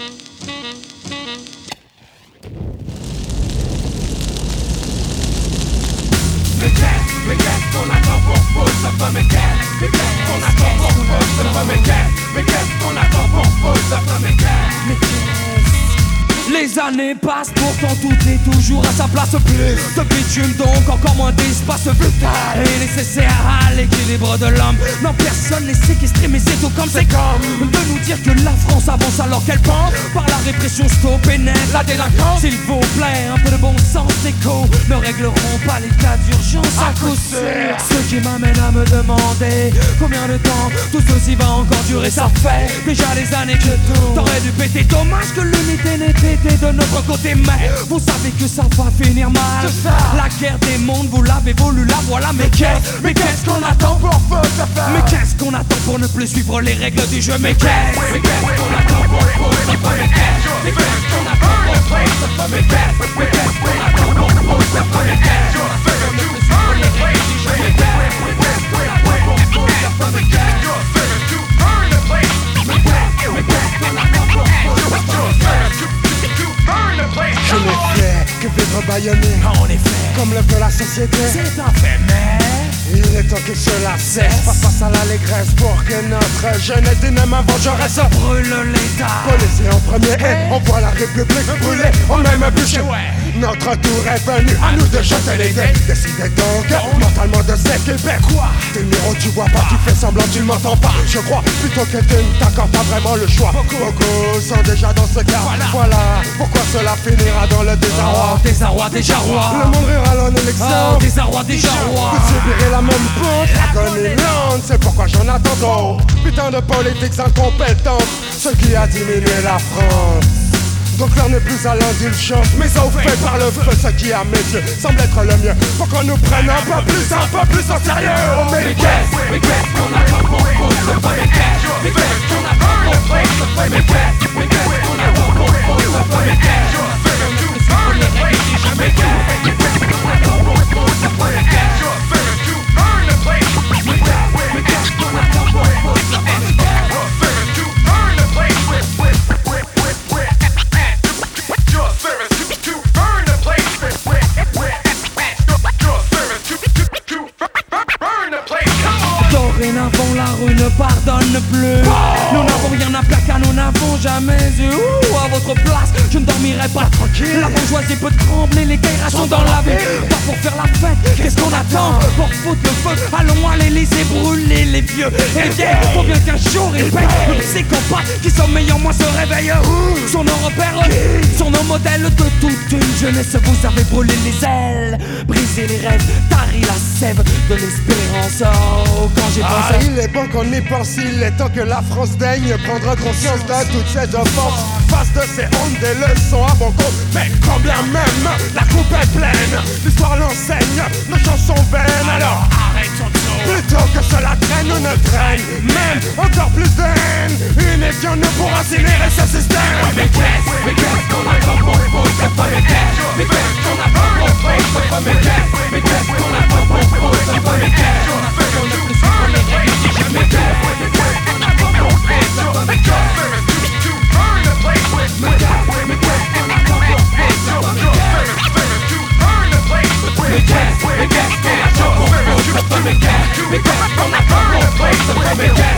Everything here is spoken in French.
Mais qu'est-ce qu'on attend pour foutre ce feu? Mais qu'est-ce qu'on attend pour foutre ce feu? Mais qu'est-ce qu'on attend pour foutre ce feu? Mais les années passent, pourtant tout est toujours à sa place. Plus de bitume, donc encore moins d'espace vital et nécessaire à l'équilibre de l'homme. Non, personne n'est séquestré, mais c'est tout comme c'est comme de nous dire que la France avance alors qu'elle pend par la répression stop et net la délinquance. S'il vous plaît, un peu de bon sens écho ne régleront pas les cas d'urgence à coup sûr. Ce qui m'amène à me demander combien de temps tout ceci va encore durer. Ça fait déjà des années que tout t'aurais dû péter. Dommage que l'unité n'ait été de notre côté, mais vous savez que ça va finir mal. La guerre des mondes, vous l'avez voulu, la voilà. Mais qu'est-ce qu'on attend pour faire? Mais qu'est-ce qu'on attend pour ne plus suivre les règles du jeu? Mais qu'est-ce qu'on attend pour faire? Mais qu'est-ce qu'on attend pour faire? Mais qu'est-ce qu'on attend pour faire? Mais qu'est-ce qu'on attend pour suivre les règles du jeu? Mais qu'est-ce qu'on attend pour faire? Mais qu'est-ce qu'on attend pour faire? Je n'ai fait que vivre bâillonné. En effet, comme le veut la société. c'est un fait, mais il est temps que cela cesse. Face à l'allégresse pour que notre jeunesse d'une vengeresse brûle l'État. Policier en premier et on voit la République brûler au même bûcher. Notre tour est venu, à nous de jeter les dés. Décidez donc mentalement de s'équiper. Quoi? T'es le numéro, tu vois pas, tu fais semblant, tu m'entends pas. Je crois plutôt que tu ne t'accordes pas vraiment le choix. Beaucoup sont déjà dans ce cas. Voilà pourquoi cela finira dans le désarroi. Désarroi, déjà roi. Le monde rural en élection. Désarroi, déjà roi. Vous subirez la même pente, l'agonie, c'est pourquoi j'en attends d'autres. Putain de politiques incompétentes, ce qui a diminué la France. Donc l'heure n'est plus à l'indulgence, mais au fait par le feu, ce qui à mes yeux semble être le mieux. Faut qu'on nous prenne un peu plus en sérieux. Oh mais qu'est-ce qu'on attend pour foutre ce feu? Mais qu'est-ce qu'on attend pour foutre ce feu? Mais qu'est-ce qu'on attend pour foutre ce feu? Mais qu'est-ce qu'on attend pour foutre ce feu? Mais qu'est-ce qu'on attend pour foutre ce feu? Mais qu'est-ce qu'on attend pour foutre ce feu? Dorénavant la rue ne pardonne plus. Nous n'avons rien à plaquer car nous n'avons jamais eu. À votre place, je ne dormirai pas tranquille. La bourgeoisie peut trembler, les guerres sont dans la ville. Pas pour faire la fête, qu'est-ce qu'on attend? Pour foutre le feu, allons à l'Élysée brûler les vieux et les vieilles. Faut bien qu'un jour il paye. Le psychopathe qui sommeille en moi se réveille. Sur nos repères, sur nos modèles de toute une jeunesse. Vous avez brûlé les ailes, brisé les rêves, tari la sève de l'espérance. Oh, quand j'ai pensé, il est bon qu'on y pense, il est temps que la France daigne prendre conscience de toutes ces offenses. Face de ces hontes, des leçons à bon compte. Mais quand bien même la coupe est pleine, l'histoire l'enseigne, nos chansons vaines. Alors arrêtons tout. Plutôt que cela traîne ou ne traîne, même encore plus de haine. Unifions nous pour incinérer ce système. Mais qu'est-ce qu'on attend pour foutre ce feu? Mais qu'est-ce qu'on attend pour foutre ce feu? Mais qu'est-ce qu'on attend pour foutre ce feu? Mais qu'est-ce qu'on attend pour ne plus suivre les règles du jeu? Mais qu'est-ce qu'on attend pour foutre ce feu? Mais qu'est-ce qu'on attend pour foutre ce feu? Mais qu'est-ce qu'on attend pour foutre ce feu? Mais qu'est-ce qu'on attend pour foutre ce feu?